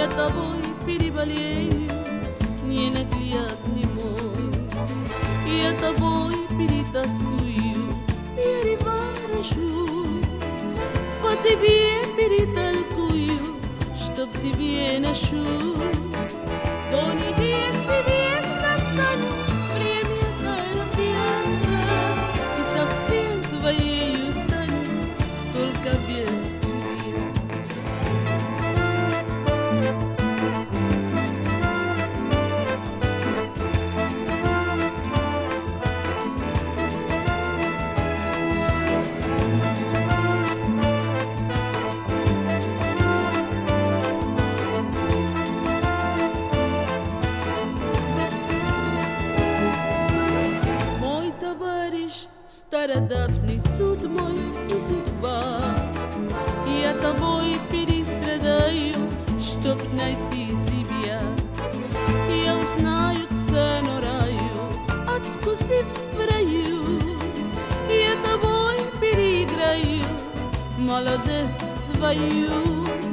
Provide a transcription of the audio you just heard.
Я тобой переболею, не наглядь не мой. Я тобой перетаскую, переворошу, по тебе перетолкую, чтоб себе ношу. До небес и вес достану, время коробьянка, и совсем твоею стану, только без тебя. Стародавний суд мой и судьба, я тобой перестрадаю, чтоб найти себя. Я узнаю цену раю, откусив в раю. Я тобой переиграю молодость свою.